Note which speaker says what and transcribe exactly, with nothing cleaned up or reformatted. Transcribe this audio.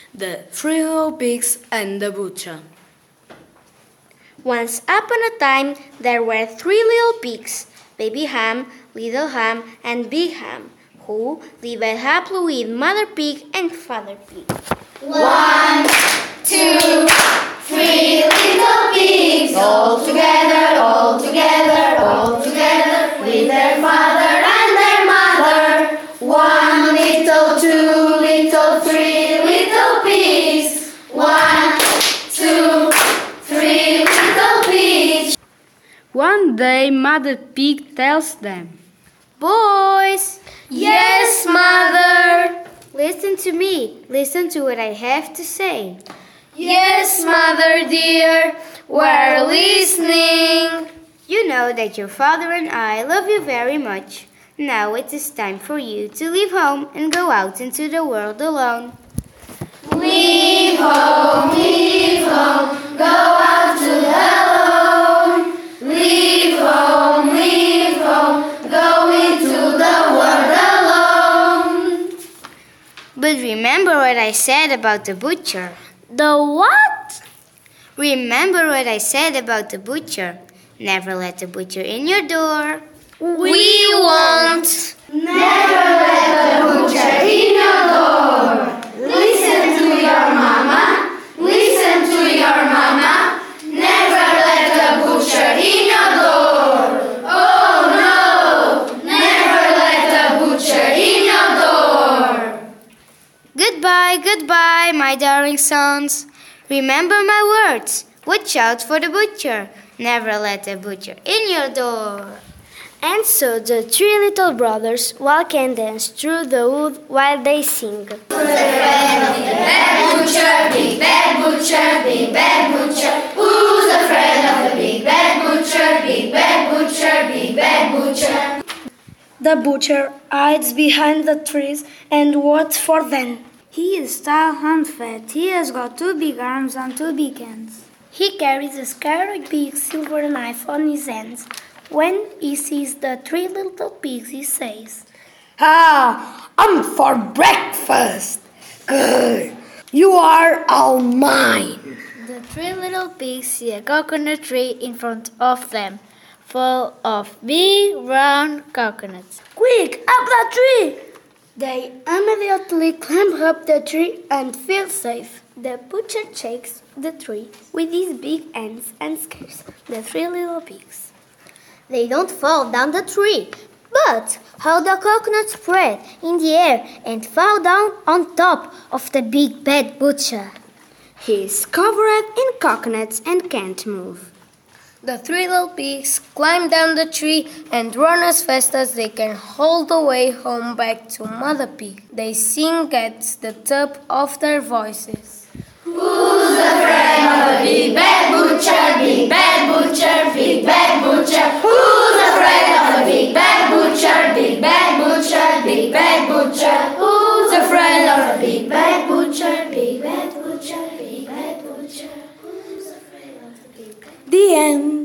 Speaker 1: The Three Little Pigs and the Butcher.
Speaker 2: Once upon a time there were three little pigs, Baby Ham, Little Ham, and Big Ham, who lived happily with Mother Pig and Father Pig.
Speaker 3: One, two, three little pigs, all together, all together, all together, with their father and their mother. One little, two little, three little pigs. One, two, three little pigs.
Speaker 1: One day Mother Pig tells them,
Speaker 2: Boys!
Speaker 3: Yes, Mother!
Speaker 2: Listen to me. Listen to what I have to say.
Speaker 3: Yes, Mother dear, we're listening.
Speaker 2: You know that your father and I love you very much. Now it is time for you to leave home and go out into the world alone.
Speaker 3: Leave home, leave home, go out to alone. Leave home, leave home, go into the world alone.
Speaker 2: But remember what I said about the butcher.
Speaker 3: The what?
Speaker 2: Remember what I said about the butcher. Never let the butcher in your door.
Speaker 3: We won't. Never let the butcher in your door. Listen to your mama. Listen to your mama. Never let the butcher in your door. Oh no. Never let the butcher in your door.
Speaker 2: Goodbye, goodbye, my darling sons. Remember my words. Watch out for the butcher. Never let the butcher in your door.
Speaker 4: And so the three little brothers walk and dance through the wood while they sing.
Speaker 3: Who's afraid of the bad butcher, big bad butcher, big bad butcher? Who's afraid of the big bad butcher, big bad butcher, big bad butcher?
Speaker 4: The butcher hides behind the trees and waits for them.
Speaker 5: He is tall and fat. He has got two big arms and two big hands.
Speaker 4: He carries a scarlet big silver knife on his hands. When he sees the three little pigs, he says,
Speaker 6: Ah, I'm for breakfast. Good. You are all mine.
Speaker 5: The three little pigs see a coconut tree in front of them, full of big round coconuts.
Speaker 4: Quick, up that tree! They immediately climb up the tree and feel safe. The butcher shakes the tree with his big hands and scares the three little pigs.
Speaker 2: They don't fall down the tree, but how the coconuts spread in the air and fall down on top of the big bad butcher.
Speaker 4: He is covered in coconuts and can't move.
Speaker 3: The three little pigs climb down the tree and run as fast as they can all the way home back to Mother Pig. They sing at the top of their voices. Who's afraid of a big bad butcher, big bad butcher, big bad butcher? Who's afraid of a big bad butcher, big bad butcher, big bad butcher? Who's afraid of a big bad butcher, big bad butcher, big bad butcher? Who's afraid of a big bad butcher?
Speaker 4: The end.